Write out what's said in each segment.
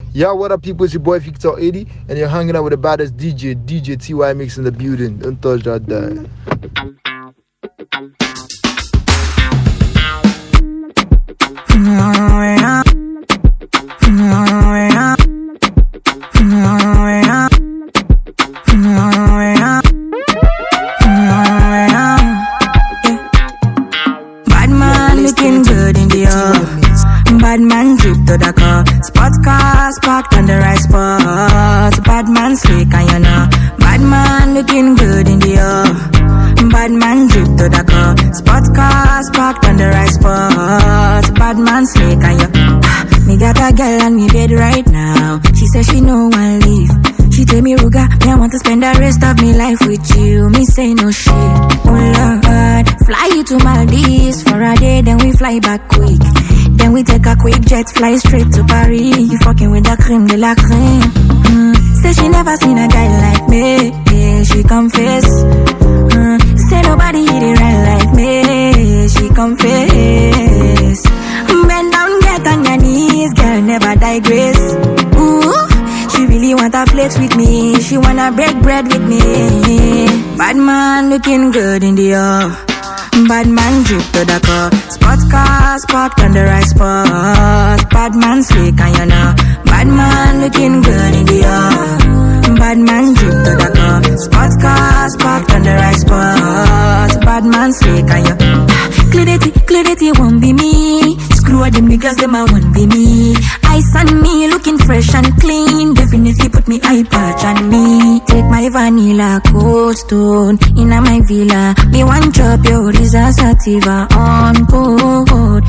Yeah, what up, people? It's your boy Victor 80, and you're hanging out with the baddest DJ TY Mix in the building. Don't touch that dial. Bad man looking good in the bad man drip to the car. Sports cars parked on the right spot. Bad man slick and you know. Bad man looking good in the bad man drip to the car. Sports cars parked on the right spot. Bad man slick and you. Me got a girl on me bed right now. She says she no one leave. She tell me, Ruga, me I want to spend the rest of me life with you. Me say no shit. Oh Lord, fly you to Maldives for a day, then we fly back quick. Then we take a quick jet, fly straight to Paris. You fucking with the creme de la creme. Say she never seen a guy like me. Yeah, she confess. Say nobody hit it right like me. She confess. Bend down, get on your knees, girl, never digress. Ooh, she really want a flex with me. She wanna break bread with me. Bad man looking good in the bad man drip to the car. Sports cars parked on the right spot. Bad man slick and you know. Bad man looking good in the bad man drip to the car. Sports cars parked on the right spot. Bad man slick and you. Clarity won't be me. Screw all them niggas, them I won't be me. Ice on me, looking fresh and clean. Definitely put me eye patch on me. Take my vanilla cold stone inna my villa. Me one drop your Risa Sativa on cold.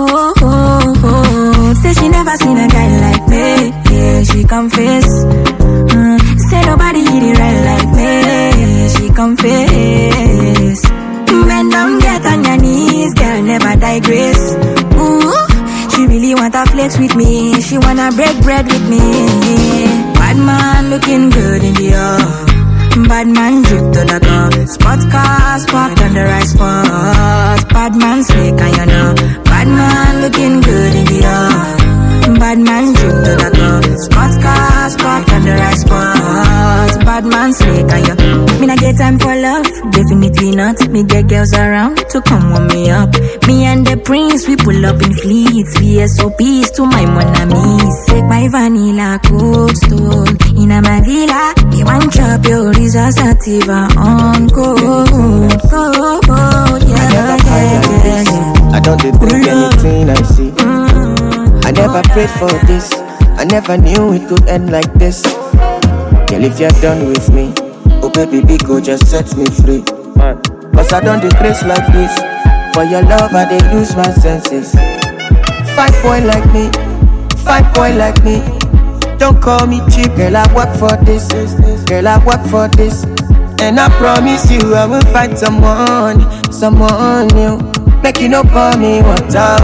Say she never seen a guy like me. Yeah, she confess. Say nobody hit it right like me. She confess. Bend down, get on your knees, girl, never digress. Ooh, she really want a flex with me. She wanna break bread with me. Bad man looking good in the bad man drip to the car. Sports cars parked on the right spot. Bad man slick and you know. Bad man looking good in the bad man drip to the car. Sports cars parked on the right spot. Bad man slick and you. Me not get time for love, definitely not. Me get girls around to come warm me up. Me and the prince, we pull up in fleets. VSOPs to my monamis. Take my vanilla cold stone inna my villa. Me one chop your Risa Sativa on cold. Yeah. I don't drink anything I see. I never prayed for this. I never knew it could end like this. Girl, if you're done with me, oh baby, Biko, just set me free. Cause I don't decrease like this. For your love, I dey lose my senses. Fine boy like me, fine boy like me. Don't call me cheap, girl, I work for this. Girl, I work for this. And I promise you, I will find someone new. Make you no pour me water.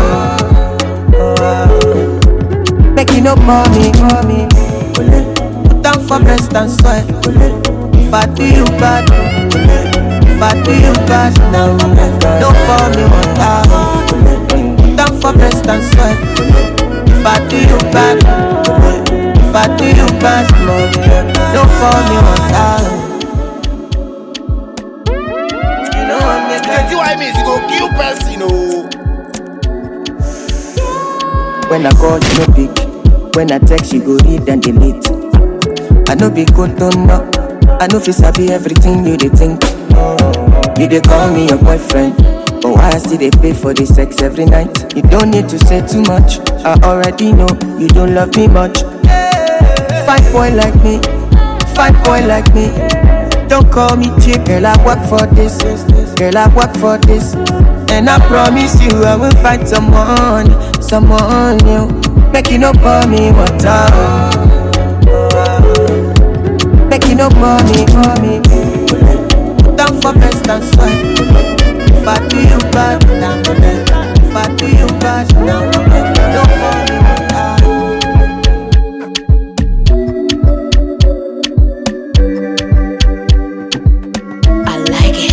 Make you no pour me. Put down for breast and soil. If I do you bad, if I do you bad, now don't pour me water. Put down for breast and soil. If I do you bad, if I do you bad, don't pour me water. You know what I mean? You go kill person, you know. When I call, you no pick. When I text, you go read and delete. I know be good, don't know. I know fi sabi everything you dey think. You dey call me your boyfriend, but why I still dey pay for the sex every night? You don't need to say too much. I already know you don't love me much. Fine boy like me, fine boy like me. Don't call me cheap, girl, I work for this. Girl, I work for this. And I promise you I will find someone new. Make you no pour me water. Make you no pour me. Down for best and soil. If I do you bad, down for that. If I do you bad, down for that. Don't pour me I like it.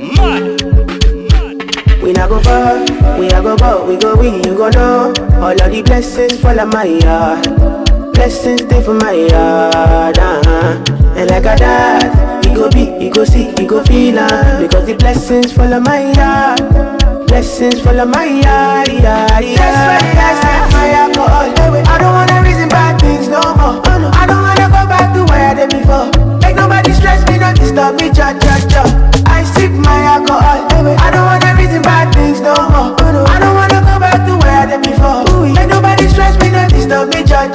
We not go far, we not go go, we go win, you go know. All of the blessings fall on my yard. Blessings stay for my yard, And like a dad, he go be, he go see, he go feel because the blessings fall on my yard. Blessings fall on my yard, That's why I set my alcohol. I don't wanna reason bad things no more. I don't wanna go back to where I did before. Make nobody stress me, not disturb me, cha. I sip my alcohol. I don't wanna reason bad things no more. I don't wanna go back to where I did before. Make nobody stress me, not disturb me, cha.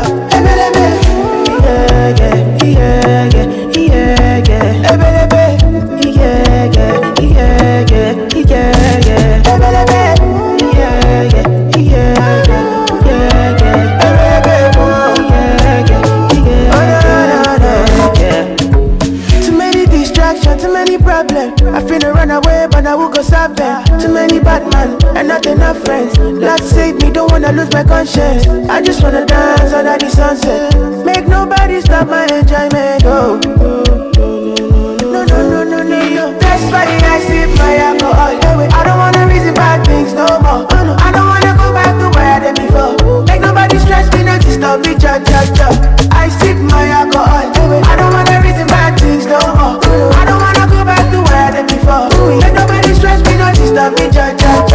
I finna run away, but I will go stop them. Too many bad men and not enough friends. Lord save me, don't wanna lose my conscience. I just wanna dance under the sunset. Make nobody stop my enjoyment. Oh, no. That's why I sip my alcohol. I don't wanna reason bad things no more. I don't wanna go back to where I did before. Make nobody stress me, not disturb me, cha. I sip my alcohol. I don't wanna reason bad things no more. I don't wanna go back to where I did before. Make nobody stress me, not disturb me, cha.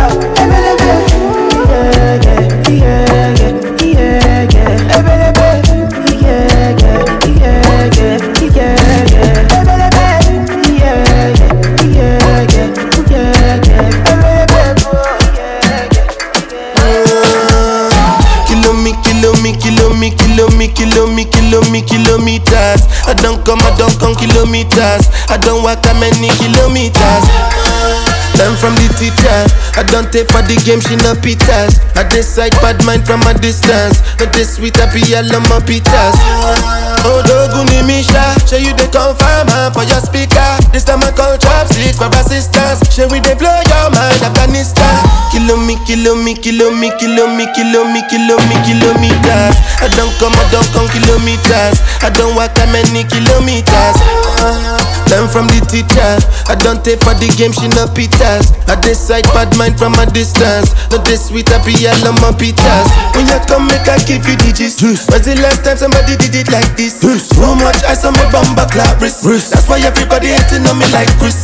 Kilometers. I don't come kilometers. I don't walk that many kilometers. Learn from the teacher. I don't take for the game, she no pitas. I decide bad mind from a distance. Not this sweet, I be all on my pitas. Oh, Doguni Misha, show you the confirm for your speaker. This time I call chopsticks for assistance. Show we they blow your mind, Afghanistan. Kilometers. I don't come kilometers. I don't walk that many kilometers. Learn from the teacher. I don't take for the game, she no pitas. I decide bad mind from a distance. Not this sweet, I be all on my pitas. When you come, make I give you digits. When's the last time somebody did it like this? So much ice on my bumper clap wrist. That's why everybody hating on me like Chris.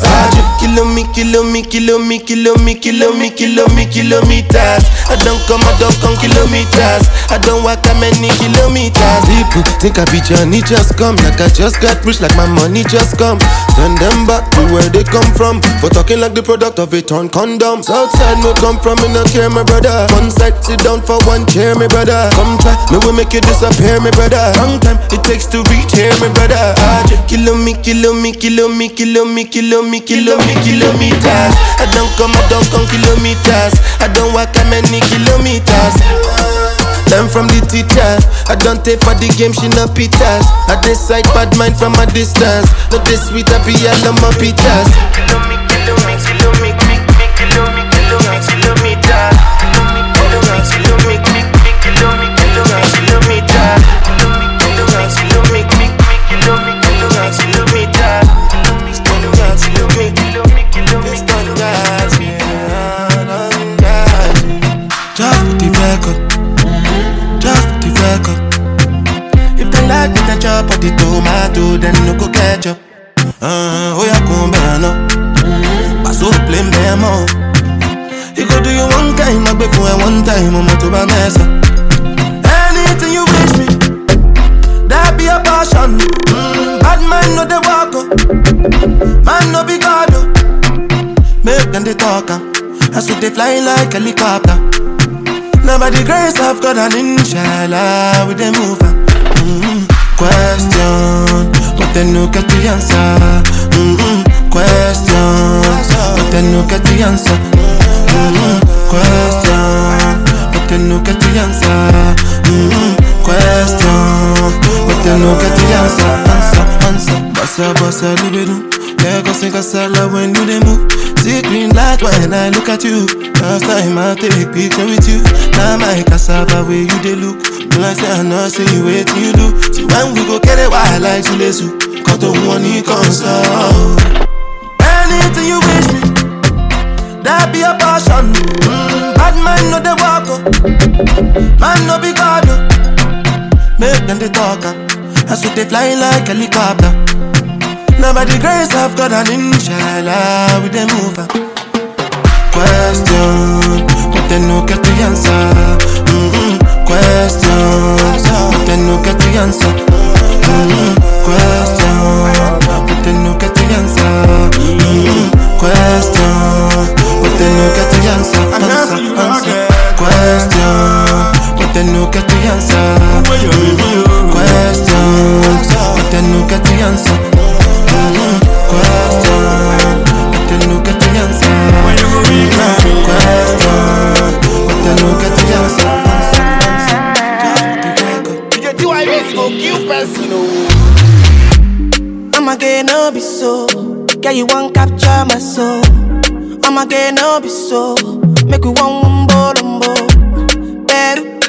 Kilometers. I don't come kilometers. I don't walk that many kilometers. People think I be Johnny just come. Like I just got rich, like my money just come. Send them back to where they come from. For talking like the product of a torn condom. Southside no come from, me no care, my brother. One side, sit down for one chair, my brother. Come try, me will make you disappear, my brother. Long time it takes to reach here, my brother. Kilometers. I don't come kilometers. I don't walk that many kilometers. Learn from the teacher. I don't take for the game, she no pitas. I decide bad mind from a distance. Not this sweet, I be all on my pitas. If they like me, then chop out the tomato, then no go ketchup. Oh yeah, come no. Pass over blame them all. You go do you one time, I before one time, I'm to my mess up. Anything you wish me, that be a passion. Bad man no they walk up, man no be God. Make them they talk, that's what they fly like helicopter. Now by the grace of God and inshallah we dey move on. Question, but then no get the answer. Question, but then no get the answer. Question, but then no get the answer. Question, but then no get the answer. Bossa, libido. Lego sing a sala when you dey move. See green light when I look at you. Last time I take picture with you. Now my cassava where you dey look. When I say I know, say you wait till you do. See when we go get it, why I like to listen. Got the one you console. Anything you wish me, That be a passion. Bad man no they walk up. Man no be God. Make them the talker. That's what they fly like helicopter. Now by the grace of God and inshallah we they move up. Question, but they no get the answer. Question, but they no get the answer. Question, but they no get the answer. Question, but they no get the answer. Answer. Question, but they no get the answer. Question, but they no get the answer. Question, but they no get the answer. Question, but they no get the answer. DJ T.Y. Mix go kill person. I'ma get no be so. Girl, you won't capture my soul. I'ma get no be so. Make we one umbo. Beru,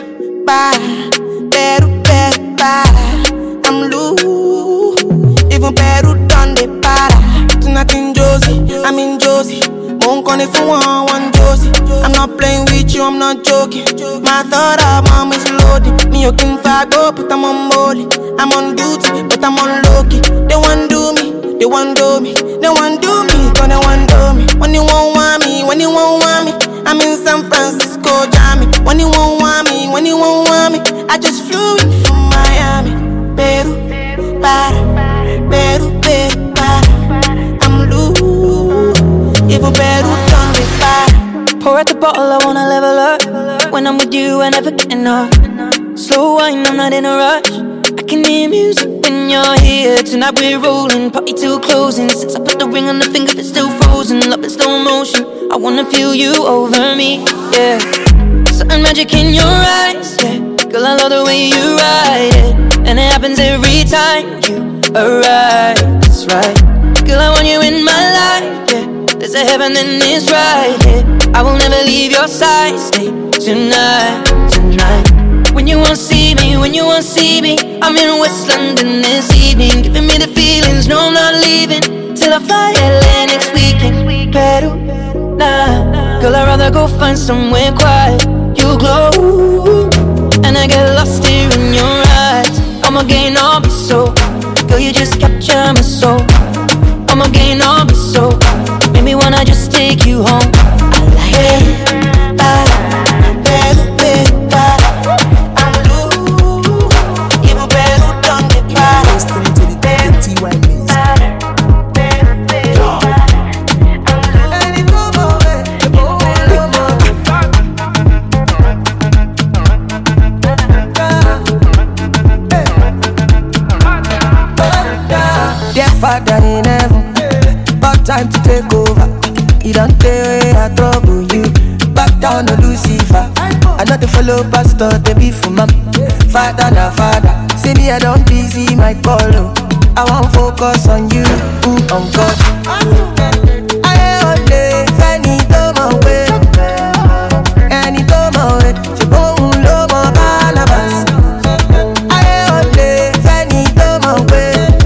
ba. I'm loose. Even Peru done the para. Tonight in Josie, I'm in Josie. Won't call if you want Josie. I'm not playing with you, I'm not joking. My thought of mom is loaded. Me, you can fago, but I'm on molly. I'm on duty, but I'm on low-key. They want do me, they want do me. They want do me, gonna want do me. When you won't want me, when you won't want me. I'm in San Francisco, Jammy. When you won't want me, when you won't want me. I just flew in from Miami. Peru, para. I'm loose. Even Peru done the para. Pour out the bottle, I wanna level up. When I'm with you, I never get enough. Slow wine, I'm not in a rush. I can hear music when you're here. Tonight we're rolling, party till closing. Since I put the ring on the finger, it's still frozen. Love in slow motion, I wanna feel you over me, yeah. Certain magic in your eyes, yeah. Girl, I love the way you ride it. And it happens every time you arrive, that's right. Girl, I want you in my life, yeah. There's a heaven and it's right, yeah. I will never leave your side, stay tonight. When you won't see me, I'm in West London this evening. Giving me the feelings, no I'm not leaving till I fly LA next weekend. Peru, nah, girl I'd rather go find somewhere quiet. You glow, and I get lost here in your eyes. I'ma gain all be so, girl you just capture my soul. I'ma gain all be so, make me wanna just take you home. I like it. Father in heaven, about time to take over. You don't tell where I trouble you. Back down to Lucifer. I know the follow pastor, they be for mom. Father na father, see me I don't busy my call. I won't focus on you, on God. I only Fanny do my way, and he do my way. She won't love my Barnabas. I only Fanny do my way.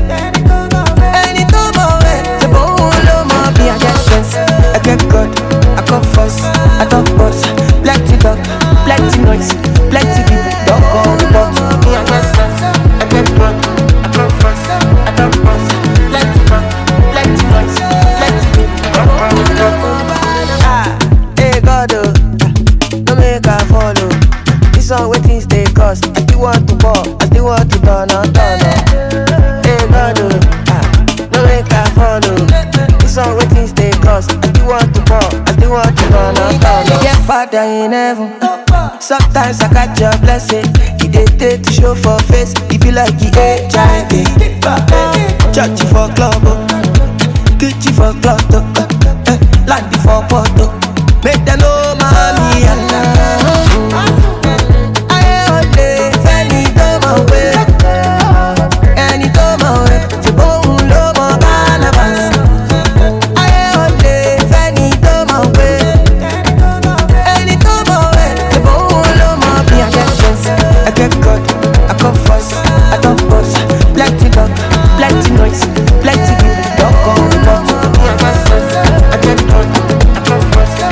I get good, I come first, I don't boss. Plenty dog, plenty noise, plenty people don't call the box. Me I get sense, I get good, I come first, I don't boss. Plenty dog, plenty noise, plenty people don't call the box. Hey God, don't make her follow. This one where things they cost. I still want to ball, I still want to turn on. Hey God, don't make her follow. This one where things they cost. I still want to ball, I still want to turn on. Get Father in heaven. Sometimes I catch your blessing. He did take to show for face. He be like he HIV. Church for club, Gucci for club, Landy for Porto. Make them know mommy Allah. I only Fanny do my way, and he do my way. You won't love my Barnabas. I only Fanny do my way, and he do my way. You won't love my me. I get sense, I get good, I come first, I don't boss. Plenty dog, plenty noise, plenty people don't call the box. Me I get sense, I get good, I come first.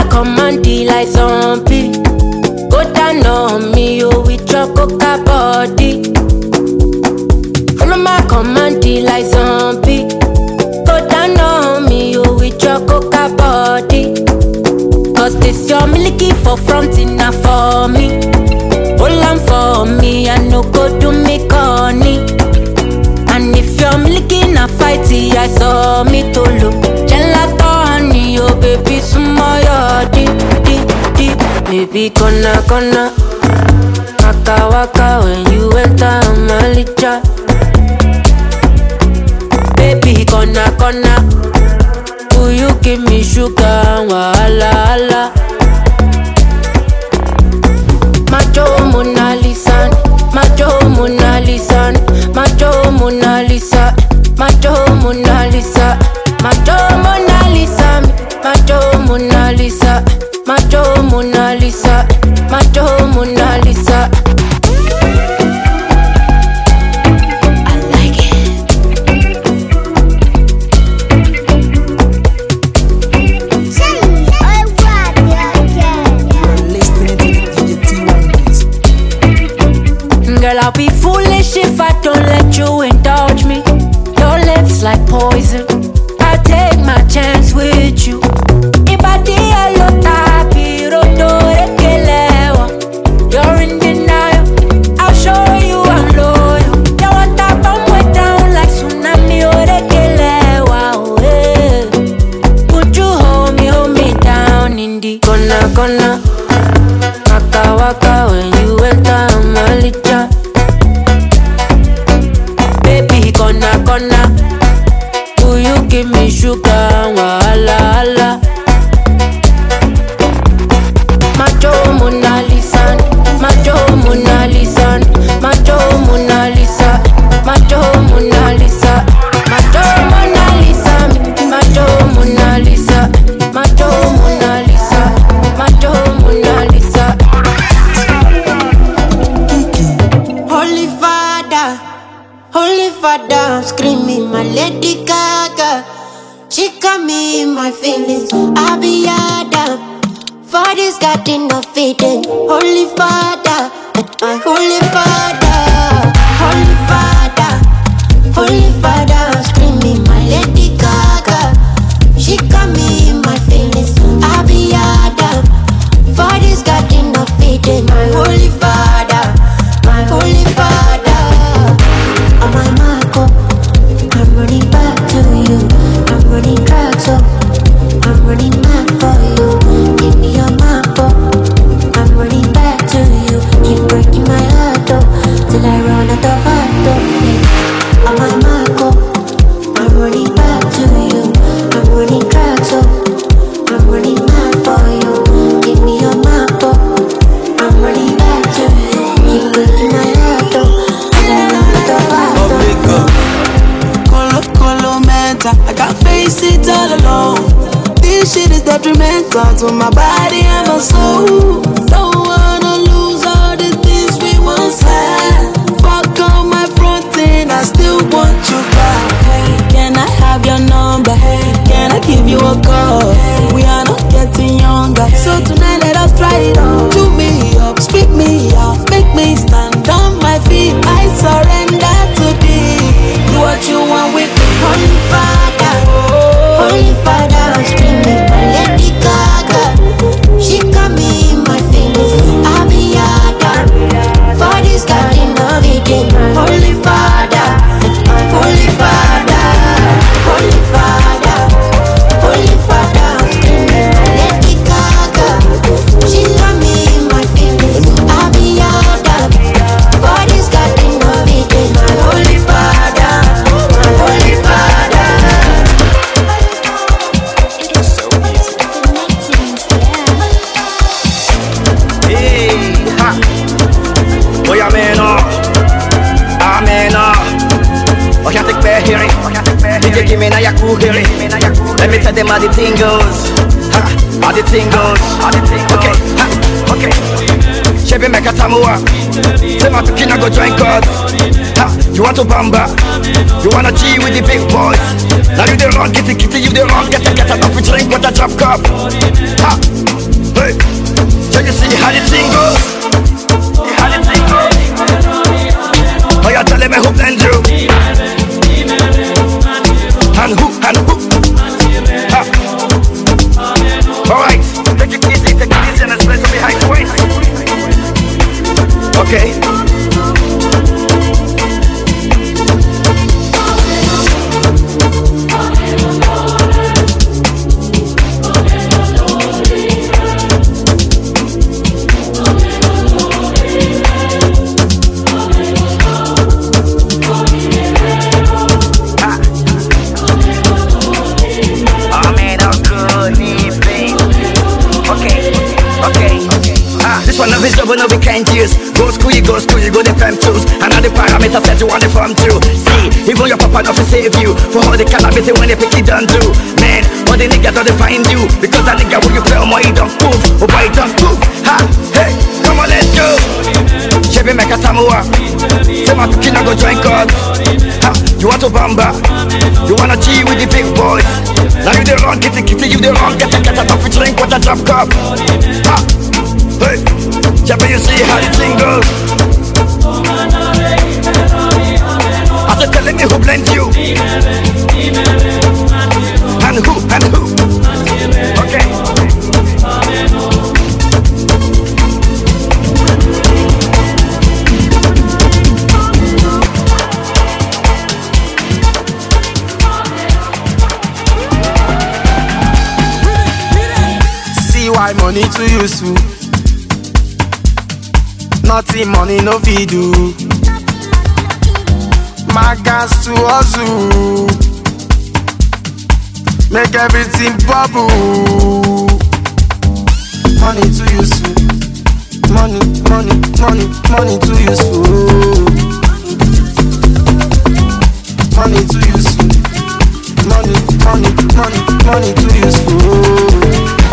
my command like zombie. Go down on me, oh, with your coca body. Follow my command like zombie. Go down on me, oh, with your coca body. Cause this your milky for front enough for me. Hold on for me, I no go do me corny. And if you're milking a fighty, I saw me to look. Gelato honey, oh baby, sumoyo deep. Baby, gonna waka waka when you enter Malicha. Baby, gonna will you give me sugar, wahala. Macho Mona Lisa, Macho Mona Lisa, Macho Mona Lisa, Macho Mona Lisa, Macho Mona Lisa, Macho Mona Lisa, Macho Mona Lisa, Macho Mona Lisa. I like it. Girl, I'll be foolish if I don't let you indulge me. Your lips like poison, I take my chance with you. You're in denial, I'll show you I'm loyal. You want that bomb way down like tsunami or Would you hold me down in the gonna waka waka when you enter Malicha. Baby, gonna will you give me sugar, wahala. Macho Mona Lisa, Macho Mona Lisa, Macho Mona Lisa, Macho Mona Lisa, Macho Mona Lisa, Macho Mona Lisa, Macho Mona Lisa, Macho Mona Lisa. Holy Father, I'm screaming my Lady Gaga. She got me in my feelings, I'll be Adam. For this garden of Eden, Holy Father, my Holy Father, Holy Father, Holy Father, I'm screaming my Lady Gaga. She got me in my feelings, I'll be Adam. For this garden of Eden, my Holy Father, my Holy Father. On my Marco, I'm running back to you. I'm running back, so I'm running back for you. Give me your map, I'm running back to you. Keep breaking my heart, till I run out of heart, yeah. On my Marco, I'm running back to you. I'm running back, so I'm running back for you. Give me your map, I'm running back to you. Keep breaking my heart, till I run out of heart. Colo mental, I can't face it all alone. This shit is detrimental to my body and my soul. Don't wanna lose all the things we once had. Fuck on my front end, I still want you back. Hey, can I have your number? Hey, can I give you a call? Hey, we are not getting younger, so tonight let us try it on. Chew me up, spit me out, make me stand on my feet. I surrender to thee. Do what you want with me. Holy Father, Holy Father, I'm screaming my Lady Gaga. She got me in my feelings, I'll be Adam. For this garden of Eden, Holy Father, Holy Father, Holy Father, Holy Father, I'm screaming my Lady Gaga. She got me in my feelings, I'll be Adam. For this garden of Eden, my Holy Father, my Holy Father. It's so easy. Hey, ha. Oh, yeah, man, oh, can't take back hearing. DJ give me now your cool hearing. Let me tell them how the thing goes. Ha, how the thing goes. Okay, ha, okay. Chebe make a tamua. Say my picking I go join God. Ha, you want to bamba? You wanna G with the big boys? Now you the wrong, get the kitty, you the wrong, get a off a drink with a drop cup. Ha, Okay. This one of his job, no we can't use. Go school, you go the prime tools. And all the parameters that you want to form through. See, even your papa not to save you. For all the calamity when they pick it done do. Man, all the niggas don't find you. Because that nigga when you play on my don't move. Oh boy, don't move. Ha, hey, come on, let's go. Chevy make a tamua. Say my kid go join God. Ha, you want to bamba? You wanna G with the big boys? Now you the wrong, get the kitty, you the wrong, get a coffee drink with a drop cup. Ha, hey, Chevy, you see how the thing goes. I said, telling me who blamed you. And who? Okay. Why money too useful? Nothing money no fit do. My gas to hustle, make everything bubble. Money too useful. Money too useful. Money too useful. Money too useful.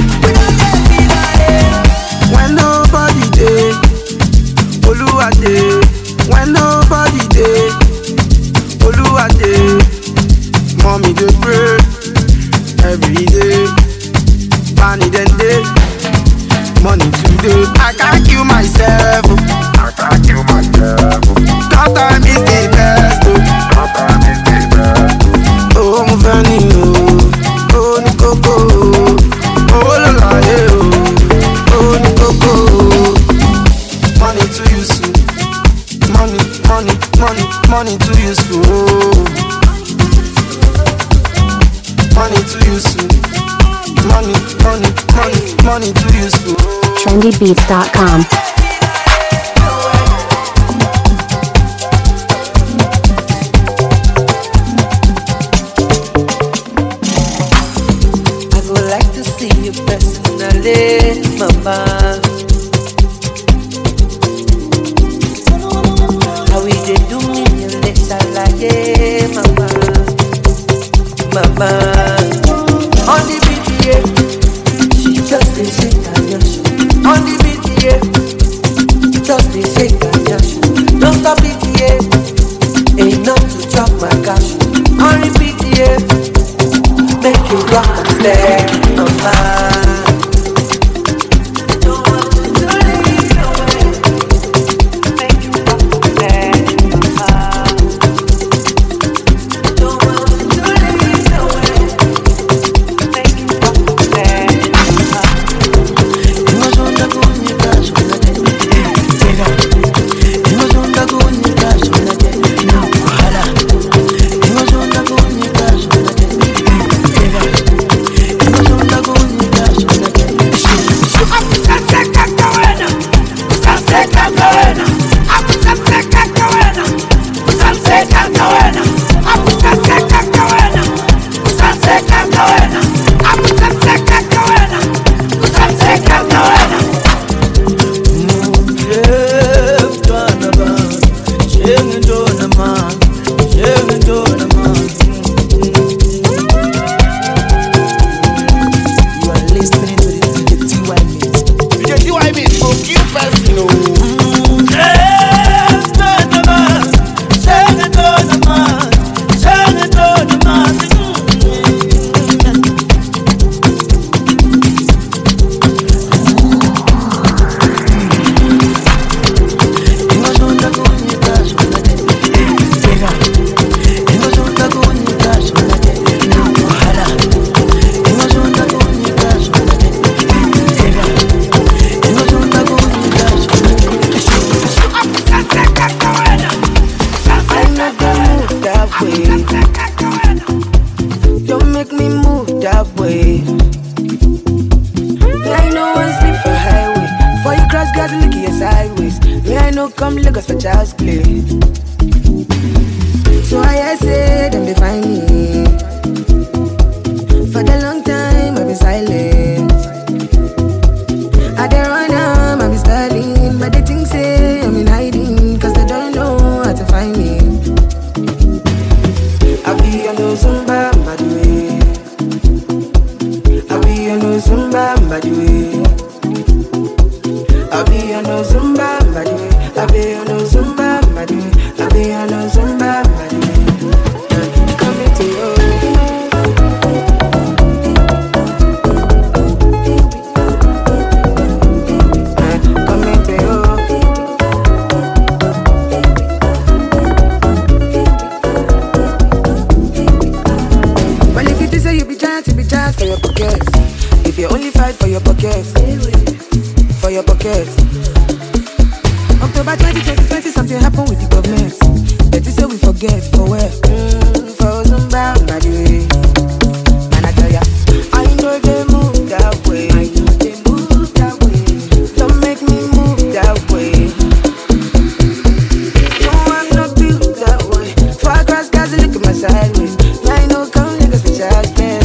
When nobody dey, Oluwa dey. When nobody dey, Oluwa dey. Mommy dey pray every day. Money then day, money today. I can't kill myself. That time is the best. Oh, mo fẹ́ ni o, oh ní kókó, oh ló láyé o. Money too useful. Money too useful. Money too useful. Money too useful. trendybeats.com. I would like to see you personally, mama. How we dey do me in the salaye, mama. On the BTA, she just dey shake her yash. On the BTA, just dey shake her yash. Don't stop BTA, enough to chop my cash. On the BTA, make you rock and stay, mama. I I be on no Zumba, body. I be on no Zumba, body. I be on no Zumba, body. Come into you. For your pockets, if you only fight for your pockets, for your pockets. October 2020, something happened with the government. That is say we forget for where, for Zumba, by the way. Man, I tell ya, I know they move that way. I know they move that way. Don't make me move that way. No, I'm not built that way. Far across guys, look at my sideways. I know come niggas for child play.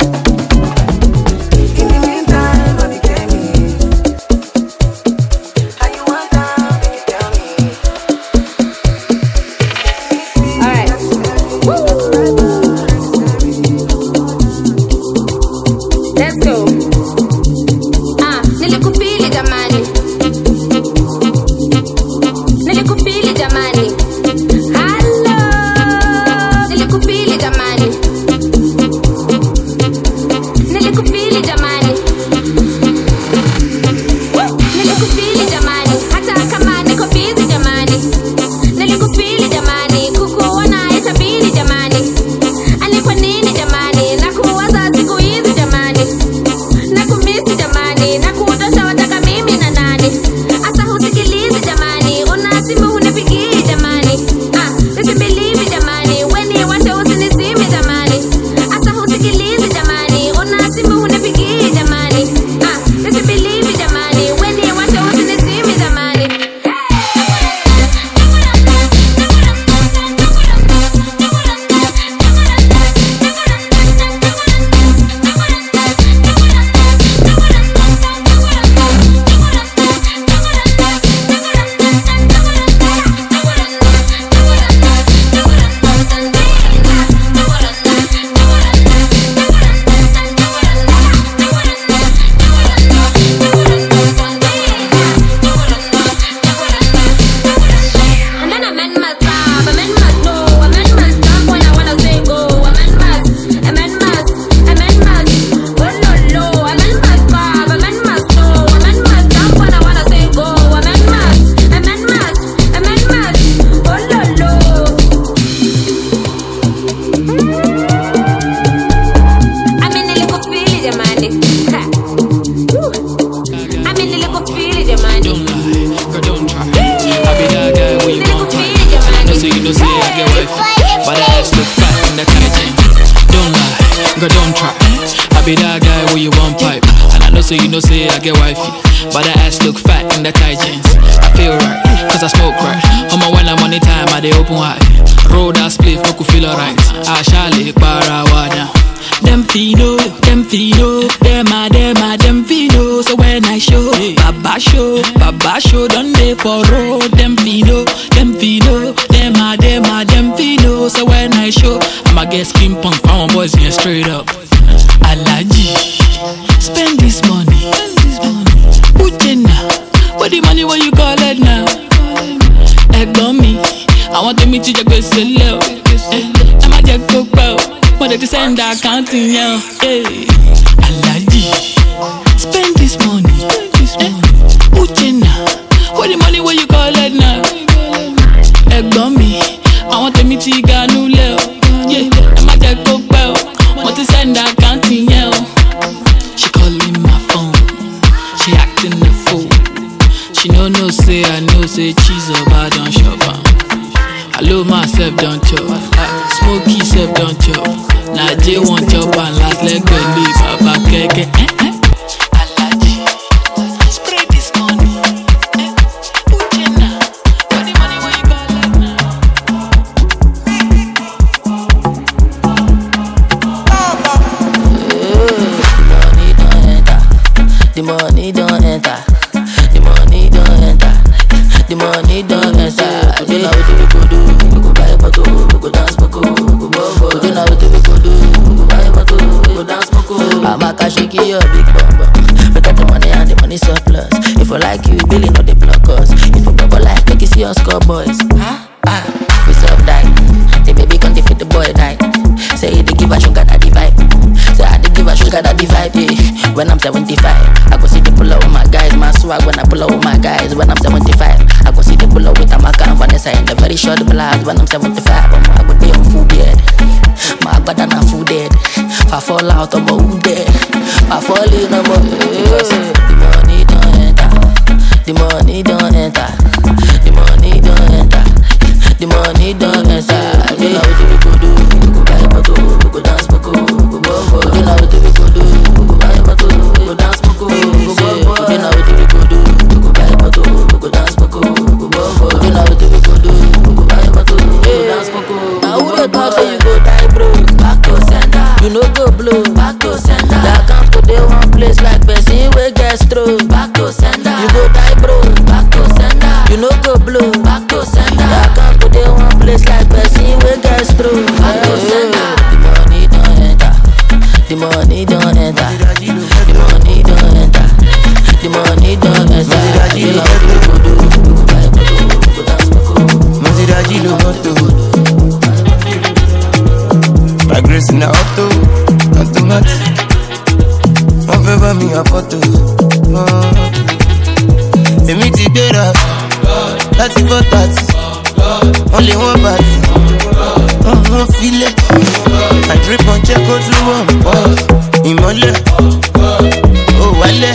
So you know say I get wifey, but the ass look fat in the tight jeans. I feel right, cause I smoke right. When I'm on the time, I dey open wide. Roll that spliff, no could feel alright. I shall lick parawana. Them fino, them fino. So when I show, Baba show, done day for road. Them fino, them fino. So when I show, I'ma get skin punk, found boys get straight up. Alaji, spend this money. Uchenna, what the money what you call it now? Eggomi, I want me to just go sell. I'ma just go bow, but they send that counting now. Alaji, spend this money. Uchenna, what the money what you call it now? Eggomi, I want me to go new level. I'ma just go bow, but they send that counting now. She calling my phone, she acting a fool. She no say I know say cheese or bad on shop. I love myself don't chop, Smokey self don't chop. Now J one chop and last leg go leave Baba keke. Alaji, spray this money. Uchenna, what the money what you call it now? The money don't enter. The money don't enter. The money don't enter. Today now what we go do? We go buy a bottle, we go dance boko, we go bobo. Today now what we go do? We go buy a bottle, we go dance boko. I'm a shake your big bum bum. Make up the money and the money surplus. If I like you, Billy guys when I'm 75. I go see the bullet with a maca and Vanessa in the very short blast when I'm 75. I go be on food dead. My bad and I'm food dead. If I fall out, I'm a dead. If I fall in, I'm a the money don't enter. The money don't enter. The money don't enter. The money don't enter. You know what we go do? We go buy a bottle, we go dance, we go bobo. You know what we go do? We go buy a bottle, we go dance, we go bobo. You know what we go do? We go buy a bottle, we go dance, we go bobo. You know what we go do? We go buy a bottle, we go dance, we go. Now who the talk say you go die bro? Back to sender. You know go blow. Back to sender. That can't put the one place like person we get stroke. Back to sender. You go die bro. Back to sender. You know go blow. Back to sender. That can't put the one place like person we get stroke. Back to sender. The money don't enter. The money don't enter. The money don't enter. The money don't enter. You know what we go do? We go buy a bottle, we go dance, we go. Maziraji lo moto. My grace in the auto, automatic. One favor me a photo. Emi ti gbera, láti 4:30. Only one party. Feel it. I drip on check go to one pause. Ìmọ́lẹ̀, oh wálẹ̀.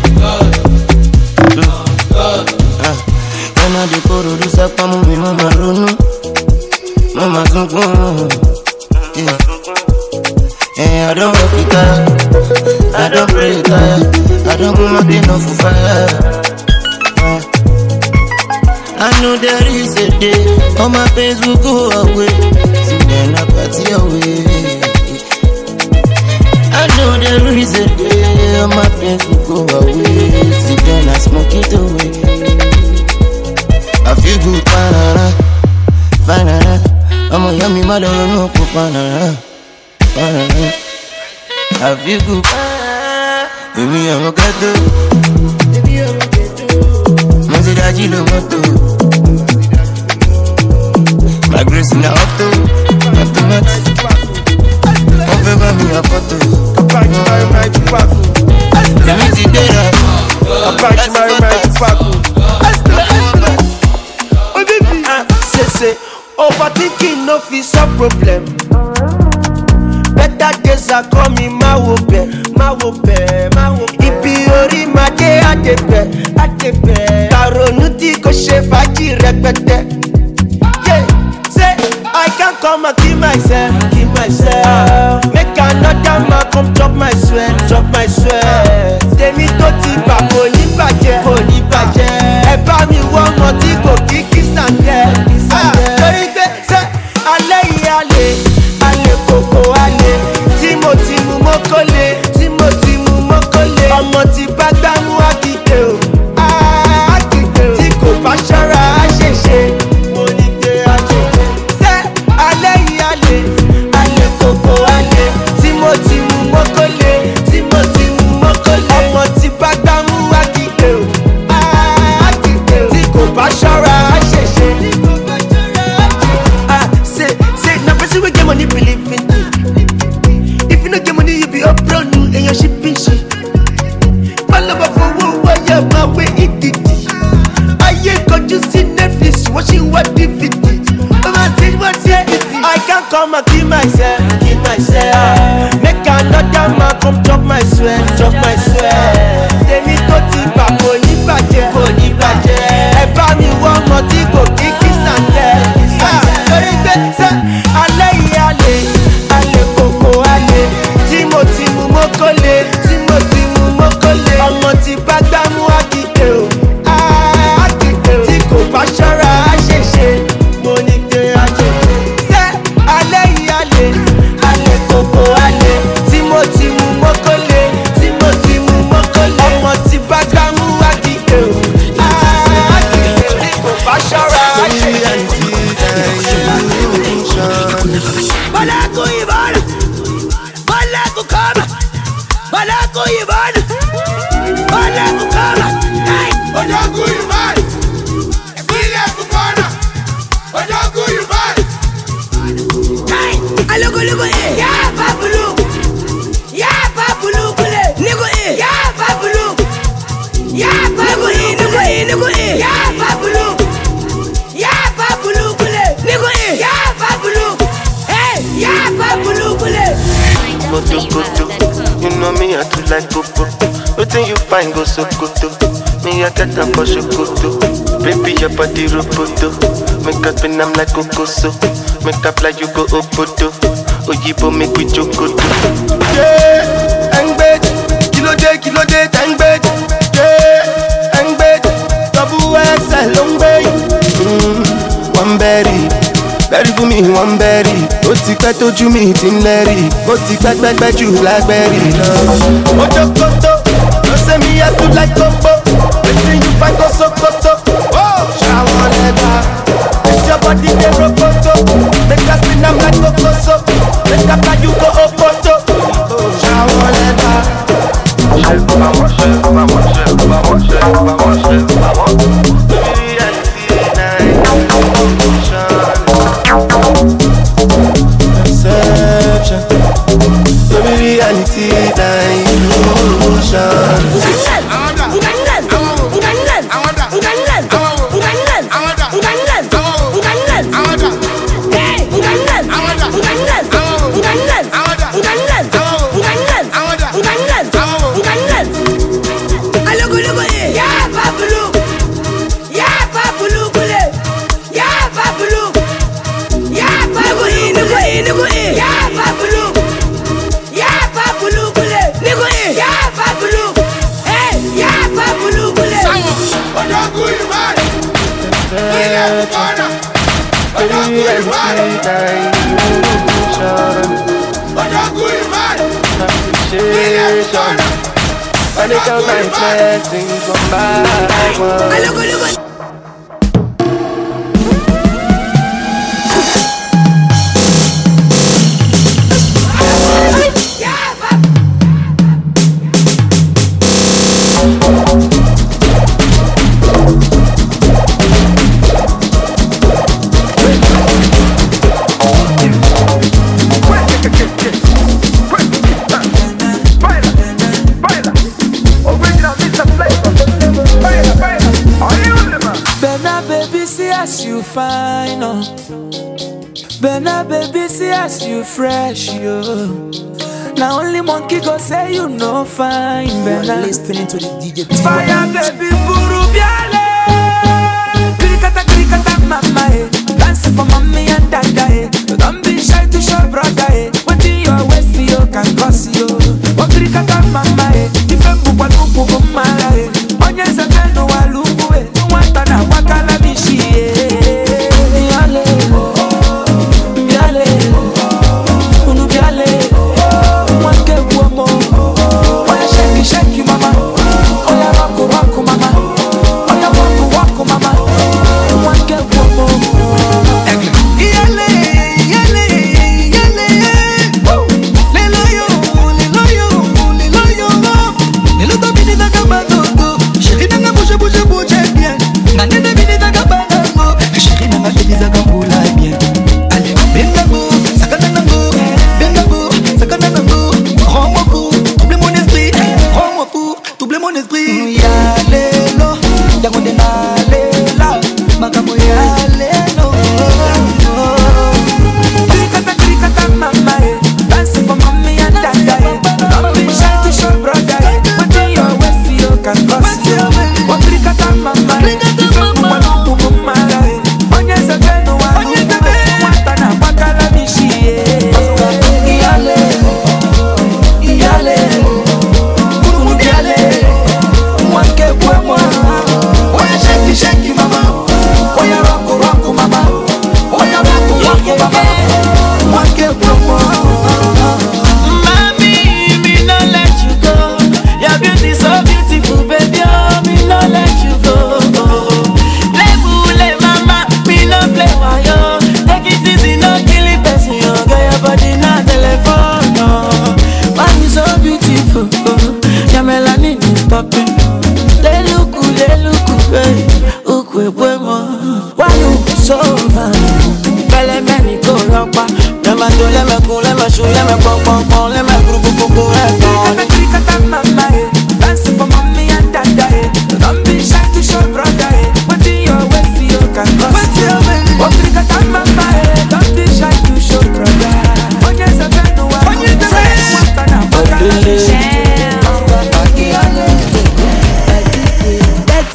When I dey koro do sapa mu mi mama ronú, mama sunkún. I don't work it out, I don't pray it out, I don't put my thing off for fire. I know there is a day, all my pains will go away. See when I party away. I know there is a day, all my pains will go away. See when I smoke it away. I feel good, banana, banana. I'm a yummy mother, no banana. I feel good. Baby, I'm a gato. Maziraji lo moto. My grace in the auto, automatic. One favor me a photo. Let me see there. Say, overthinking no fit solve problem. Better days are coming, ma wo be. Ibi ori ma de adepe. Karonu ti ko ṣe fàájì rẹpẹtẹ. Yeah, say I can't come and kill myself. Make another man come chop my sweat. Tèmi tó ti bà kò ní bàjẹ́. Ẹ bá mi wọ ọmọ tí kò kí sàǹdẹ̀. Torí pé ṣé alẹ́ yìí alẹ́ kòkó alẹ́. Tí mo ti mú mọ́kọ́lé. Ọmọ ti bá gbámú àkìkè o. Tí kò bá ṣọ́ra á ṣèṣe. Mo ní pé a ṣe. Ṣé alẹ́ yìí alẹ́ kòkó alẹ́. Tí mo ti mú mọ́kọ́lé. Ọmọ ti bá gbámú àkìkè o. Tí kò bá ṣọ́ra á ṣèṣe. Say na person wey get money believe in. If you no get money you be up brown and your shipping shit. Malaba for wire my way ìdìdì. Ayé kọjú sí Netflix wọ́n ṣì wá DVD. Ọmọ àti wọ́n ṣe I can't come and kill myself. Make another man come chop my sweat. Tèmi tó ti bà kò ní bàjẹ́. Ẹ bá mi wọ ọmọ tí kò kí sàǹdẹ̀. Torí pé ṣé alẹ́ yìí alẹ́ kòkó alẹ́. Tí mo ti mú mọ́kọ́lé. Ọmọ ti bá gbámú àkìkè o. Tí kò bá ṣọ́ra á ṣèṣe. Mo ní pé a ṣe. Ṣé alẹ́ yìí alẹ́ kòkó alẹ́. Tí mo ti mú mọ́kọ́lé. Ọmọ ti bá gbámú àkìkè o. Tí kò bá ṣọ́ra á ṣèṣe. Bọ́lá kò yìnbọn. Bọ́lá kò kọ́mà. Bọ́lá kò yìnbọn. Bọ́lá kò kọ́mà. Ọjọ́ kò yìnbọn. Ìpínlẹ̀ kò kọ́nà. Ọjọ́ kò yìnbọn. Alogologo e. Yá babulu. Kule. Nigo e. Yá babulu. Nigo e. Yeah, Babulu. Yeah, Babulu Kule. Yeah, Babulu. Hey, yeah, Babulu Kule. You know me, I do like popo. Waiting you find go so good. Me, I get them for shukuto. Baby, your body roboto. Make up and I'm like Kokoso. Make up like you go Opoto. Oyibo make we chokoto. Yeah, and bed. Kilo day, tang bed. Yeah, and bed. Double XL long bed. One berry. Berry for me, one berry. Ó ti pẹ́ tójú mi ti ń lẹ́rì. Ó ti pẹ́ jù blackberry náà. Ó jókòtò, ló ṣe mi yẹ tó like kókó. Wetin you find go sokoto? Ṣàwọn lẹ́gbà. It's your body dey rokoto. Make us spin am like kokoso. Make up like you go opoto. Ṣàwọn lẹ́gbà. Perception, baby, reality, I look out my blessings one by one. Fine, oh. Benna baby, see as you fresh, yo. Now only monkey go say you no fine, Benna. Listening to the DJ Fire baby, buru biale. Krikata, mama, eh. Dance for mommy and dada, eh. Don't be shy to show brother, eh. What in your waist, you can cause you. Oh, krikata, mama, eh. If I'm bukwa lupu, mara, eh. Onyeza beno wa lupu, eh. Nwata wakala bishi, eh. Shake you, mama. Oh, yeah, rock, mama.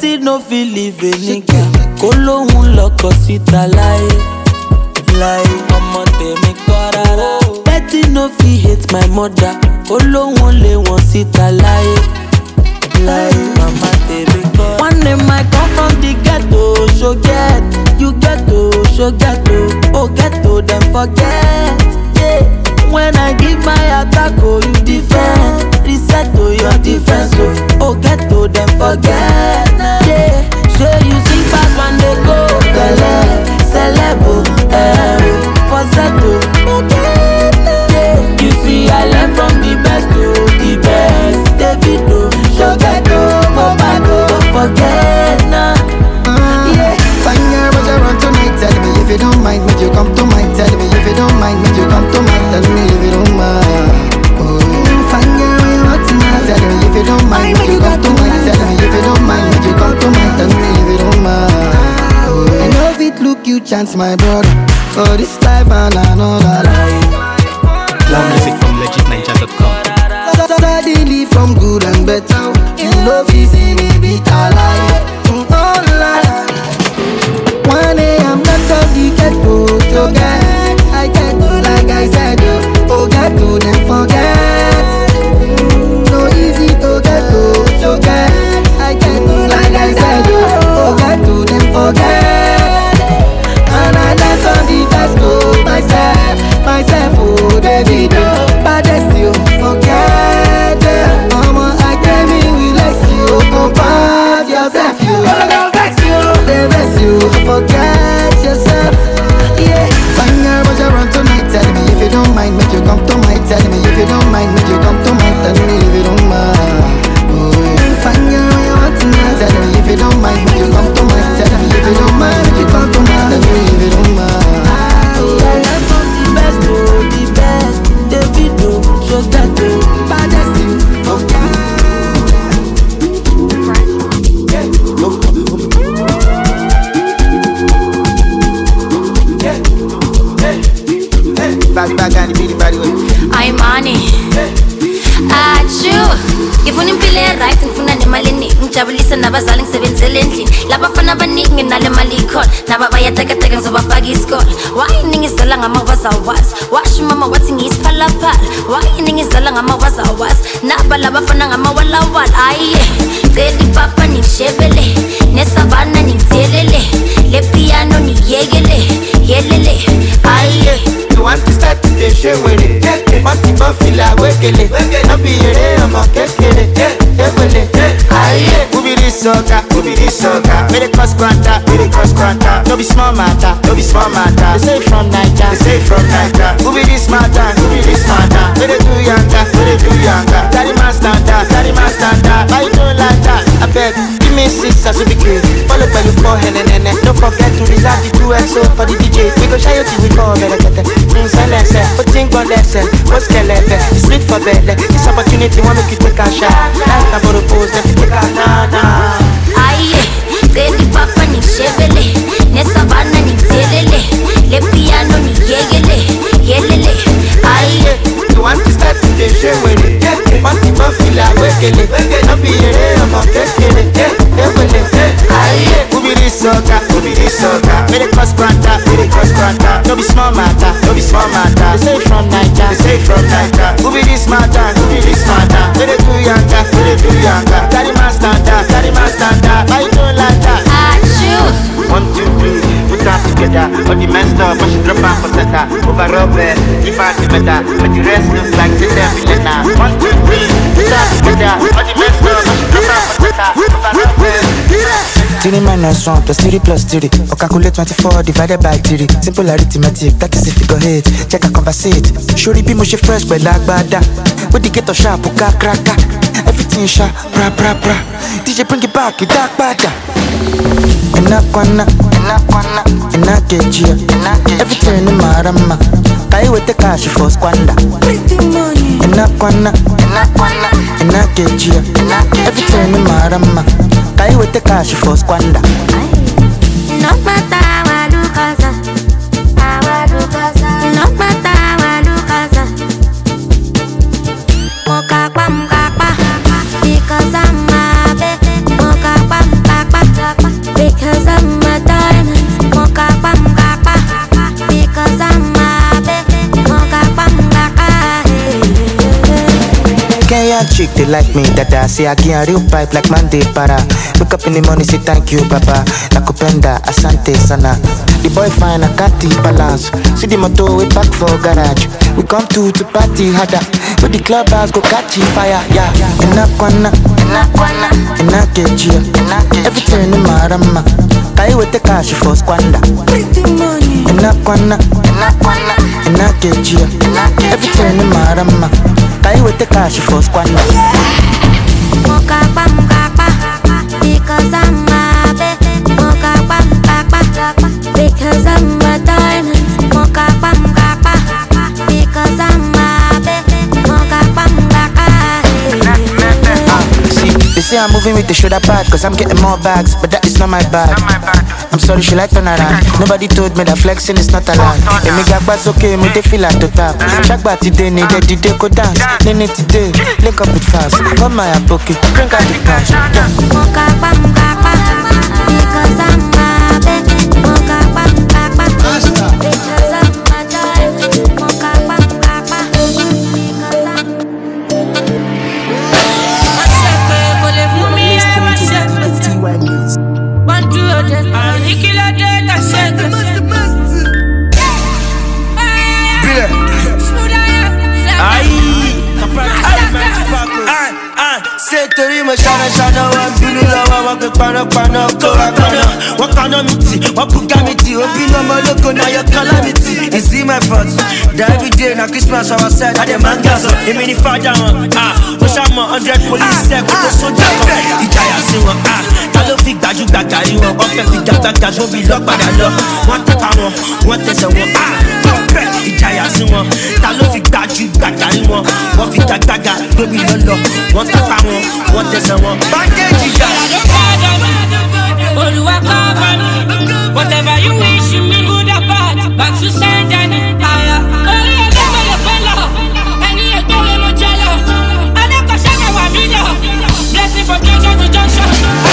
Betty no feel live a nigga. Kolo un loco sita lie. Mama temi korara. Betty no feel hate my mother. Kolo un le one sita lie. Mama temi korara. One day I come from the ghetto, so get. You ghetto, so ghetto. Oh ghetto, then forget. Yeah. When I give my attack, oh you defend. Reset to your defense, oh ghetto, then forget. Yeah, sure you sing fast when they go. Celebo, Poseto. Yeah, you see I learn from the best to the best. Davido, Shogato, Mobado, don't forget now. Yeah, fine girl, but you run tonight. Tell me if you don't mind, would you come to mine? Tell me if you don't mind, would you come to mine? Tell me if you don't mind. Oh, fine girl, you want tonight. Tell me if you don't mind, would you come to mine? Tell me if you don't mind, would you come to mine? Tell me if you don't mind. Oh, I know if it look you chance, my brother, for this life and another life. More music from legitninja.com. Suddenly from good and better, you know if you see me beat alive. One day I'm not of the ghetto, so get. I get to like I said, oh get to them forget. No easy to get to, so get. I get to like I said, oh get to them forget. And I dance on the best to myself, oh Davido, but I still forget. Mama, I came in with less you, compare yourself, you. They rest you, forget yourself. Yeah, fine girl, but you run tonight. Tell me if you don't mind, make you come to my. Tell me if you don't mind, make you come to my. Tell me if you don't mind. Oh, fine girl, you want tonight. Tell me if you don't mind, make you come to my. Tell me if you don't mind, make you come to my. Tell me if you don't mind. Oh, I learn from the best to the best. Davido, Shogato, baddest you, forget. I'm money. Achu. Ngifuna impilo right, ngifuna nemali eningi. Ngijabulisa nabazali ngisebenzele endlini. Labafana abaningi nginale mali ikhona. Naba bayatekateka ngizobafaka isikole. Why ningizala ngamawazawazi? Washo mama wathi ngiyisiphalaphala. Why ningizala ngamawazawazi? Naba labafana ngamawalawala. Aye. Celi papa nishebele. Nesavana nithelele. Le piano niyekele. Yelele. Aye. You want to start to share with it. Party buffila wekele. No be here, I'm a kekele. Aye, ubi this soca. Very cross quanta. No be small matter. They say from Niger. Ubi this matter. Very do younger. Daddy man standard. I don't like that. I beg, give me 6 as we begin. Follow by your forehead and don't forget to reserve the 2XO for the DJ. We go shy till we call better get it. Silence, but think on that set. What's skeleton? It's sweet for bed. This opportunity want to keep take a shot. Like I'm gonna pose, then take a nana. Aye, celi papa nishebele. Nesavana nithelele. Le piano niyekele. Aye, you want to start to share with it. Party buffila wekele. No be here, I'm a kekele. Aye, ubi this soca. Very cross quanta. No be small matter. They say from Niger. Ubi this matter. Very do younger. Daddy man standard. I don't like that. Achu. 1, 2, 3, put that together. All the men stop, but she drop out for center. Over rubber, the party better. But the rest look like the villain. 1, 2, 3, put that together. All the men stop, but she drop out for center. Over rubber. 3 minus 1 plus 3 plus 3. Or calculate 24 divided by 3. Simple arithmetic, that is a figure 8. Check a conversate. Shuri be mushy fresh, but like bada. With the ghetto sharp, cracker. Everything sharp, bra. DJ bring it back, you dark bada. Inakwana, inakejia. Everything in my rama. Kai with the cash for squander. Inakwana, inakejia. Everything in my rama. Kai with the cash for squander. No matter how look us. No matter how look us. Moka pam kapa. Because I'm a baby. Moka pam kapa. they like me, dada. Say I get a real pipe like Monday para. Wake up in the morning, say thank you, Baba. Nakupenda, asante sana. The boy fine, I got the balance. See the motor, we back for garage. We come to party harder. With the clubhouse, go catch fire, yeah. Inakwana, inakejia. Everything in my rama. Kai with the cash for squander. Inakwana, inakejia. Everything in my rama. Kai with the cash for squander. Because I'm a baby. Because I'm a diamond. Because I'm a baby. See, they say I'm moving with the shoulder pad, cause I'm getting more bags, but that is not my bag. I'm sorry, she like turn around. Nobody told me that flexing is not allowed. And me got bass okay, me they feel like to tap. Shaq back today, need the day go dance. They need today, link up with fast. Come my pocket, drink out the cash. Because I'm a baby. Say to him, shana, one blue lava, walk a pana, what kind of meaty, what pugamity, open no more loco, now your calamity. You see my front, every day, now Christmas, our side, I demand gas, a mini father, push out my 100 police, set with the soldier, Ijaya Siwa, Talofi, Baju, Bagari, or Offensive Gata, don't be locked by the law. One power, one test of one, Ijaya Siwa, Talofi, Baju, Bagari, one fit Gaga, don't be locked, one power. What is a one? Whatever you wish me, good or bad, back to send any higher. Only a level of fellow, any a dollar no jello. I never shall have a million. Blessing from junction to junction.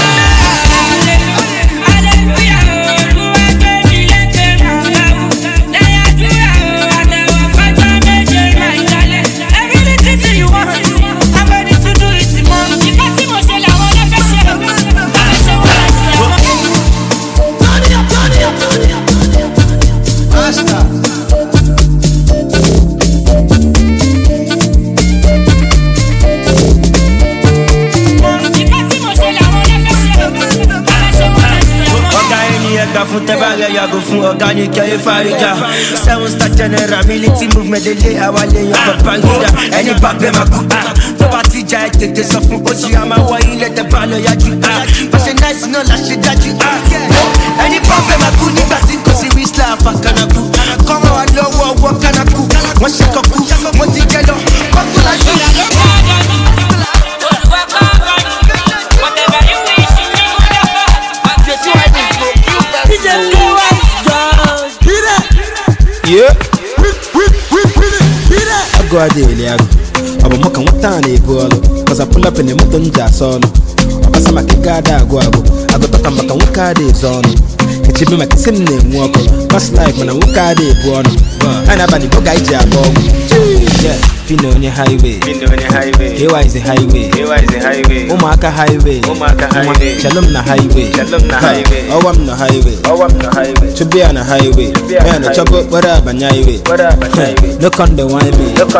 Go from organic, Fariga. 7-star general, military movement, they lay our lay up a any baby, my good. Nobody jack, take this off from Ochi, I'm a way, let the ballo yaju. But she nice, no, like she got you. Any baby, my good, you got it, cause we slap, I can't do. Come on, low, what can I cook? One shake of cook, one thing yellow, come to like you. Yeah, I go a daily. I'm a mock and what time they go. Cause I pull up in the mutton jazz on. I pass my gada go. I go to come back and walk out days on. It's even like a sim name walk. Past life when I walk out day born. And I've been a guy jab. Yeah, Fino on your highway. Here is the highway. Omaka highway. Shalom na highway. Oh, I'm no highway. To be on a highway. Man, a chop up, whatever, highway. Look on the wine,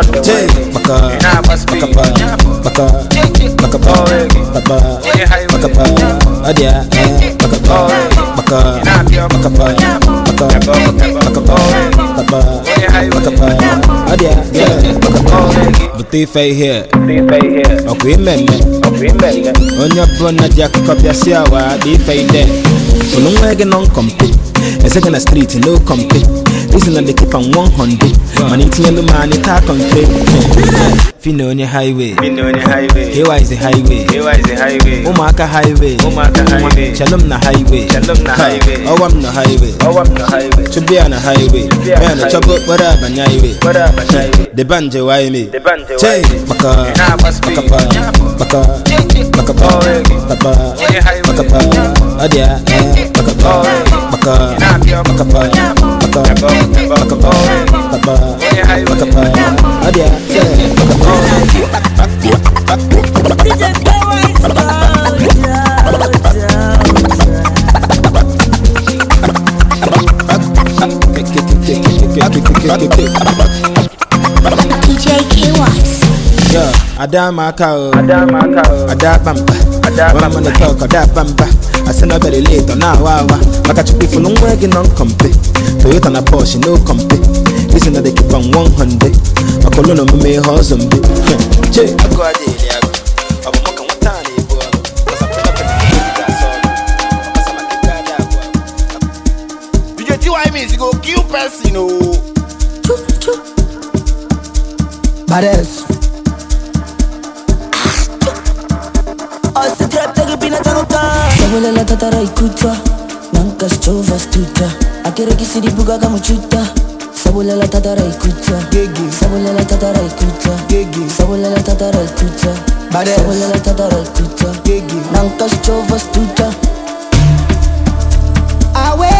but they fay here. Okay, men. On your brother, Jack, copy a siawa, they fay there. So long wagon on company. A second a street, no company. Listen, they keep on 100. Man, it's yellow man, it's a country. Fino on your highway. Here is the highway. Omaka highway. Shalom na highway. Oh, I'm no highway. To be on a highway. Man, a chop up, whatever, highway. The banjo, why me? Say, Baka, Adia, Baka, DJ K-Watts. Yo, Adamaka, Adabamba, I'm on the talk, Adabamba. I send a very late on now, like I took people long working on company. Toyota and a Porsche, no company. Listen to the keep on 100. I call on me, husband. Che, I go a day, I'm a mock on time. DJ TY means you go kill person, oh. Badass. Sabole la tatara ikuta Nanka stova stuta Akere kisiri buga kama chuta Sabole la tatara ikuta Sabole la tatara ikuta Sabole la tatara ikuta Sabole la tatara ikuta Nanka stova stuta Awe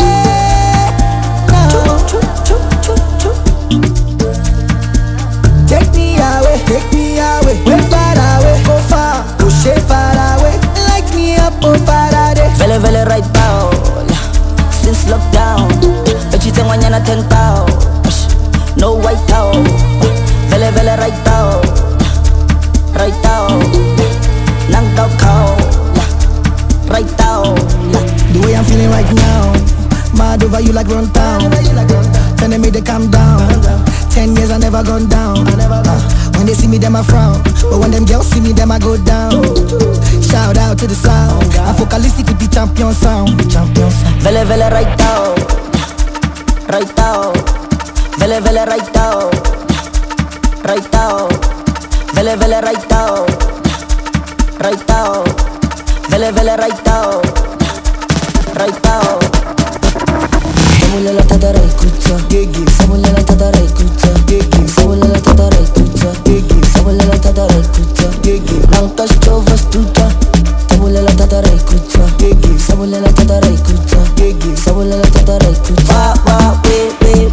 Take me away, way far away, go far, push it far away, light me up, oh Faraday. Vele right bow Since lockdown But you think when you're not 10 pound No white towel Vele right bow Right down Nang tao cow Right down The way I'm feeling right now, mad over you like run town. Telling me to calm down. 10 years I never gone down. When they see me, them I frown. But when them girls see me, them I go down. Shout out to the sound. I'm focalistic with the champion sound. Vele right down Right down Vele right down Right down Vele right down Right down Vele right down Right down Sabole la tatara ikuta Sabole la tatara ikuta Sabole la tatara ikuta Sabole la tatara ikuta Nanka stova stuta Sabole la tatara ikuta Sabole la tatara ikuta Sabole la tatara ikuta Wa we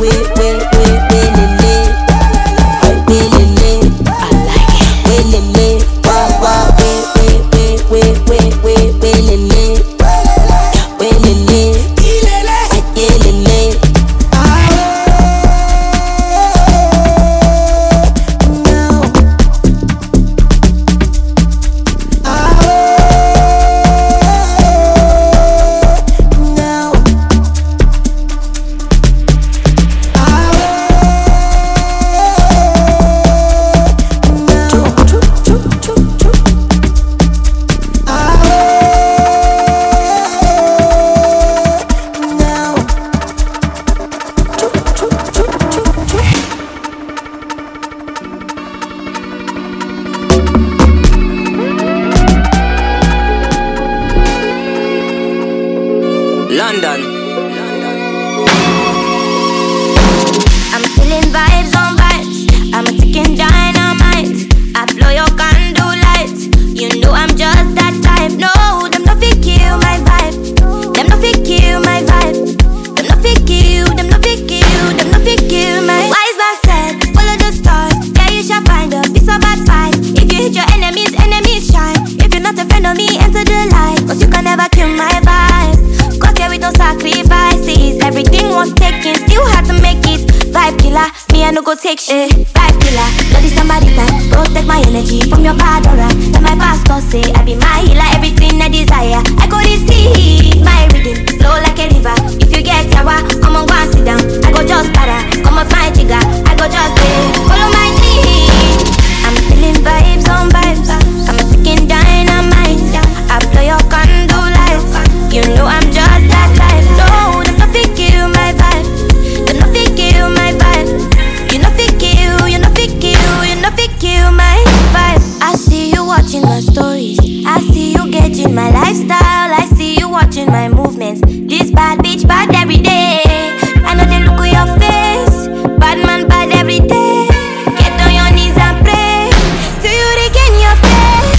lele we lele I like it we lele wa we lele London. I'm feeling vibes on vibes. I'm a ticking dynamite. I blow your candle lights. You know I'm just that type. No, them no fit kill my vibe. Them no fit kill my vibe. Them no fit kill. Them no fit kill. Them no fit kill my. Wise man said, follow the stars. Yeah, you shall find a piece of advice. If you hit your enemies, enemies shine. If you're not a friend of me, enter the light. Cause you can never kill my vibe. Got here with no sacrifices. Everything was taken, still had to make it. Vibe killer, me I no go take shit. Vibe killer, bloody somebody time. Protect my energy from your bad aura. Let my pastor say I be my healer, everything I desire. I go receive my rhythm, flow like a river. If you get yawa, come on go and sit down. I go just para, come off my jigger. I go just follow my dream. I'm feeling vibes on vibes. I'm a ticking dynamite. I blow your candle lights. You know I'm just that type. No, them no fit kill my vibe. Them no fit kill my vibe. You no fit kill, you no fit kill, you no fit kill my vibe. I see you watching my stories. I see you getting my lifestyle. I see you watching my movements. This bad bitch bad every day. I know they look at your face. Bad man bad every day. Get on your knees and pray till you regain your faith.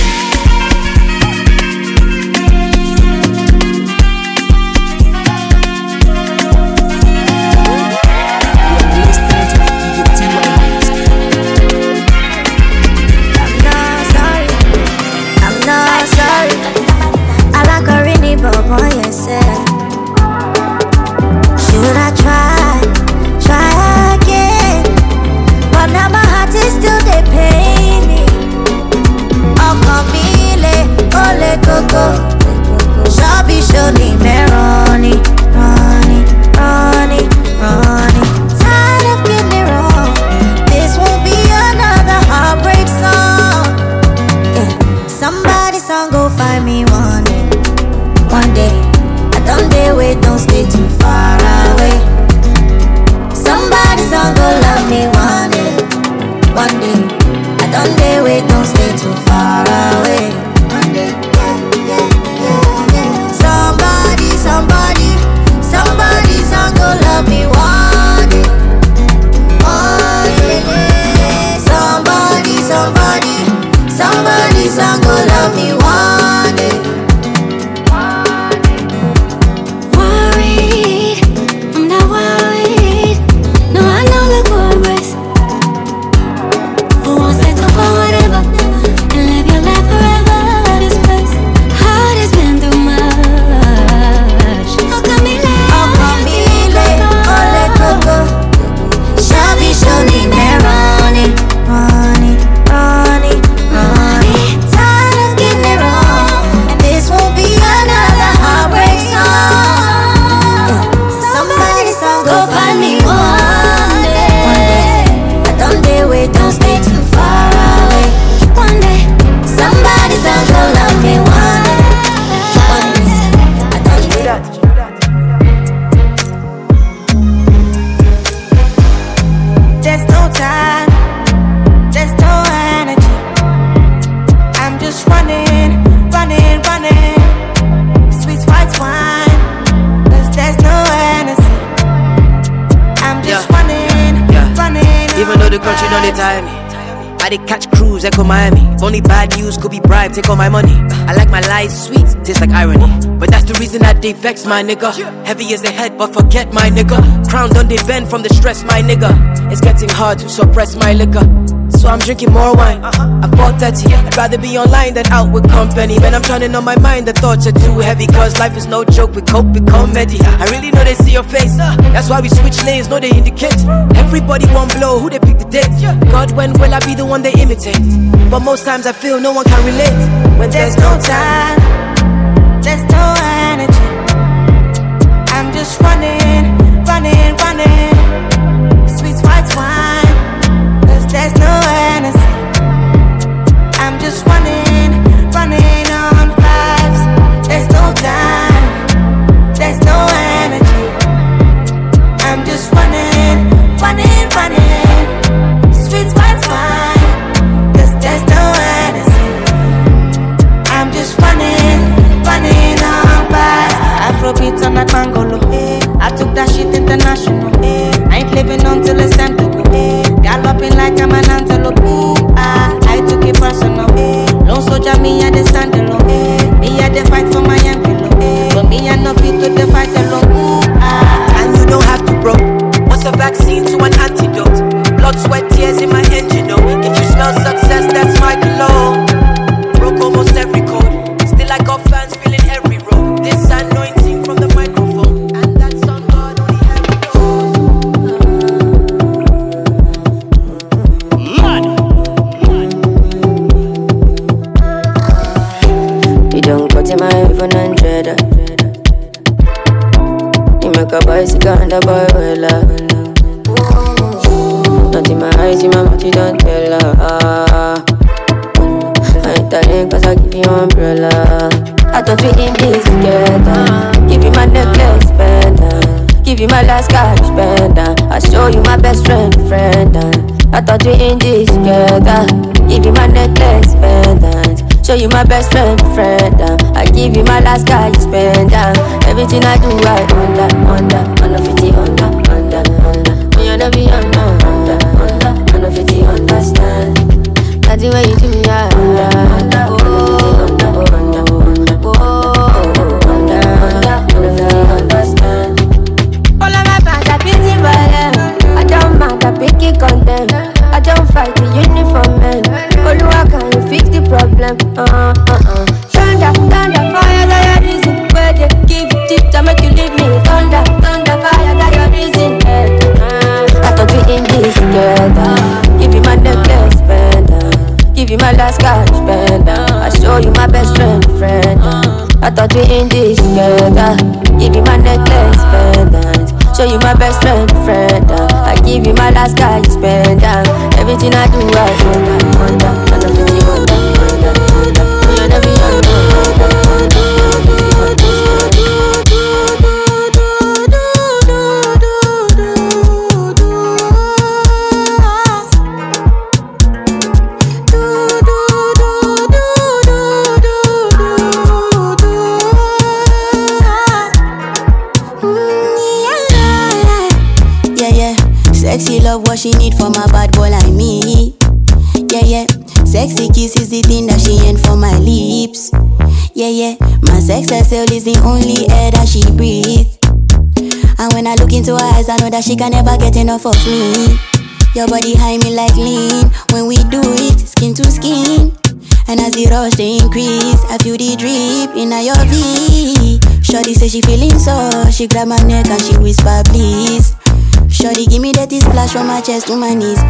stay too far away. Somebody's gonna love me one day. One day, I don't dare wait, don't stay too far away. One day, somebody's gonna love me one day. One day, somebody's gonna love me one day. Worried, I'm not worried. No, I know the progress. Who wants to talk about whatever and live your life forever? This place, heart has been through much. How come me late? Ole coco. Shabby, shoni, meroni, money. Tired of getting it wrong, and this won't be another heartbreak song. Somebody's gonna go find me one day. I don't dare wait, don't stay too far away. One day, somebody's gonna love me one day. I don't do that. There's no time, there's no energy. I'm just running. Sweet white wine, 'cause there's no energy. I'm just running. Even though the country don't tire me, I did catch cruise, echo Miami. If only bad news could be bribed, take all my money. I like my lies sweet, tastes like irony. But that's the reason that they vex my nigga. Heavy as the head, but forget my nigga. Crown done they bend from the stress, my nigga. It's getting hard to suppress my liquor, so I'm drinking more wine. I bought 30, I'd rather be online than out with company. Man, I'm turning on my mind, the thoughts are too heavy. Cause life is no joke, we cope with comedy. I really know they see your face, that's why we switch lanes, no they indicate. Everybody won't blow, who they pick the date. God, when will I be the one they imitate? But most times I feel no one can relate. When There's no time, there's no energy. I'm just running. Sweet white wine, 'cause there's no energy. I'm just running on vibes. There's no time, there's no energy. I'm just running. Sweet white wine, 'cause there's no energy. I'm just running on vibes. Afrobeat on that bangolo. I took that shit international. I ain't living until it's time to go. Galloping like I'm an antelope. I took it personal. Lone soldier, me I dey stand alone. Me I dey fight for my envelope. But me I no fit to dey fight alone. And you don't have to, bro. What's a vaccine to an antidote? Blood, sweat, tears in my engine, oh. If you smell success, that's my cologne. Broke almost every code. Still I got fans filling every row. This anointing from the microphone, and that's on God only heaven You don't cut him out even 100. You make a bicycle and a boy well up. Not in my eyes, in my mouth, you don't tell her. I ain't telling 'cause I give you umbrella. I thought we in this together. Give you my necklace, pendant. Give you my last cash, pendant. I show you my best friend. I thought we in this together. Give you my necklace, pendant. Show you my best friend. I give you my last cash, pendant. Everything I do, I under 50, under. When you never be under 50, understand. That's the way you do me, under. All of my fans are busy for them. I don't mind, I pick it content. I don't fight the uniform men. Oluwa, can you fix the problem? Thunder, fire, that your reason. Where they give it to make you leave me. Thunder, fire, that your reason. I thought we in this together. Give you my necklace, pendant. Give you my last cash, pendant. I show you my best friend. I thought we in this together. Give you my necklace, pendant. Show you my best friend. I give you my last cash, pendant. Everything I do, I under 50, under. You never be under. love what she need from a bad boy like me. Yeah, yeah. Sexy kiss is the thing that she ain't for my lips. Yeah, yeah. My sex herself is the only air that she breathes. And when I look into her eyes, I know that she can never get enough of me. Your body high me like lean. When we do it, skin to skin. And as the rush they increase, I feel the drip in your V. Shorty say she feeling so. She grab my neck and she whisper please. Shorty give me that splash from my chest to my knees.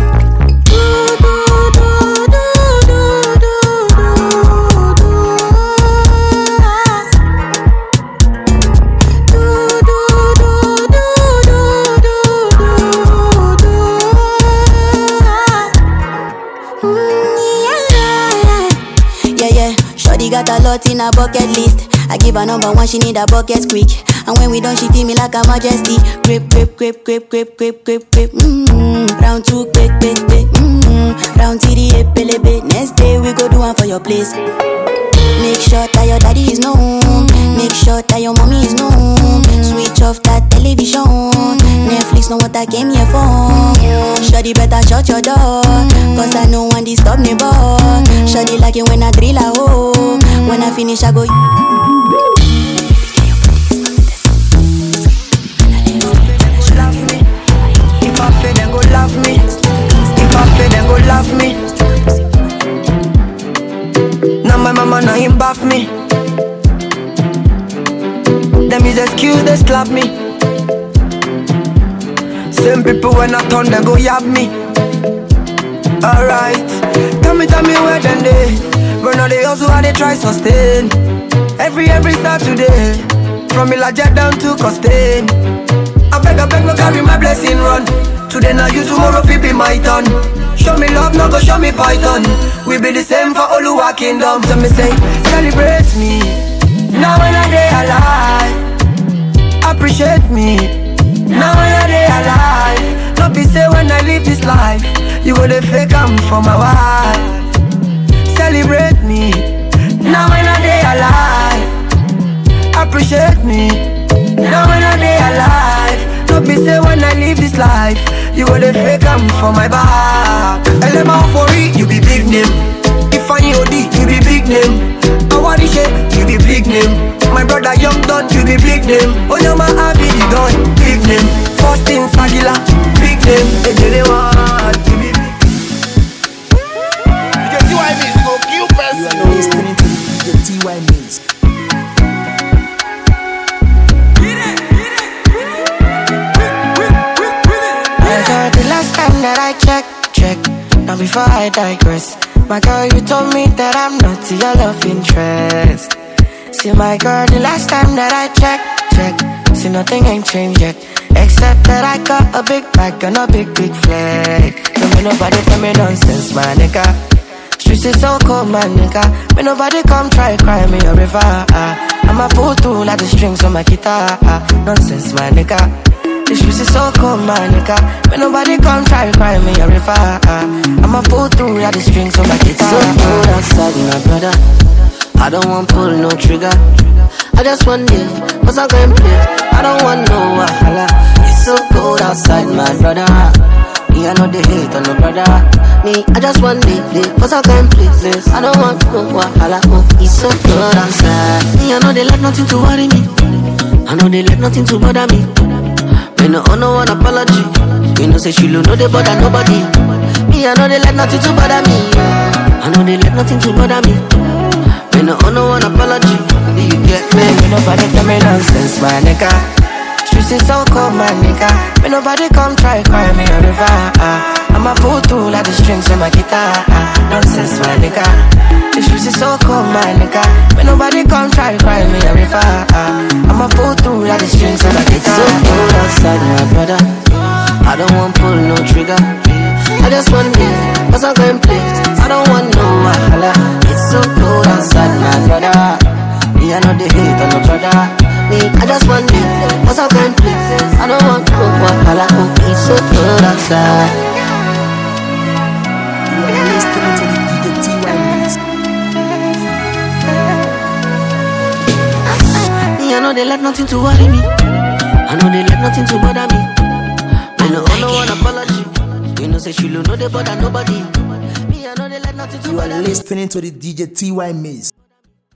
Got a lot in her bucket list. I give her number one, she need a bucket quick. And when we done, she feel me like a majesty. Grip, grip, grip, grip, grip, grip, grip, grip. Round two, quick, quick, quick. Round three, epelebe. Next day we go do one for your place. Make sure that your daddy is known. Make sure that your mommy is known. Switch off that television. Netflix know what I came here for. Shawty better shut your door, cause I know one disturb me boy. Shawty like it when I drill a hole. When I finish I go. If I fail then go love me. If I fail then go love me. Now my mama now him bath me. Them is excuse they slap me. Same people when I turn they go yab me. Alright, tell me where then they. But now they also how they try sustain. Every Saturday, from Ilaja down to Costain. I beg no carry my blessing run. Today now you, tomorrow fi be my turn. Show me love, no go show me python. We be the same for Oluwa Kingdom. So me say, celebrate me. Now when I day alive, appreciate me. Now when I day alive, don't be say when I live this life, you go the fake I'm for my wife. Celebrate me. Now when I day alive, appreciate me. Now when I day alive, don't be say when I live this life, you go the fake I'm for my back. Elema for it, you be big name. If I OD, you be big name. Awarishe, you be big name. My brother Young Don, you be big name. Onyama Abi, you done, big name. First in Sagila, big name. Ejelewa, you be big. You see why me go kill person. You are listening to the TY Mix. The last time that I check. Now before I digress, my girl, you told me that I'm not your love interest. See my girl, the last time that I check. See nothing ain't changed yet, except that I got a big bag and a big flag. Don't make nobody tell me nonsense, my nigga. Streets is so cold, my nigga. May nobody come try cry me a river. I'ma pull through like the strings on my guitar. Nonsense, my nigga. This streets is so cold, my nigga. May nobody come try cry me a river. I'ma pull through like the strings on my guitar. So cold outside, my brother. I don't want pull no trigger. I just want it, cause I'm going play. I don't want no wahala. It's so cold outside, my brother. Me, I know they hate on no brother. Me, I just want it, cause I'm going places. I don't want no wahala. Oh, it's so cold outside. Me, I know they let nothing to worry me. I know they let nothing to bother me. Me no owe no one apology. Me no say she don't know they bother nobody. Me, I know they let nothing to bother me. I know they let nothing to bother me. Me no owe no one apology. Do you get me? Me nobody tell me nonsense, my nigga. Streets is so cold, my nigga. Me nobody come try cry me a river. I'ma pull through like the strings on my guitar. Nonsense, my nigga. The streets is so cold, my nigga. Me nobody come try cry me a river. I'ma pull through like the strings on my guitar. So cold outside, my brother. I don't want pull no trigger. I just want it, cause I'm going place. I don't want no wahala. It's so cold outside, my brother. Me, I know they hate on no brother. Me, I just want it, cause I'm going places. I don't want no wahala. Oh, it's so cold outside. You are listening to the TY Mix. Me, I know they let nothing to worry me. I know they let nothing to bother me. I know no one apology. say she know they bother nobody. Me, I know they let nothing to You are listening to the DJ TY Maze.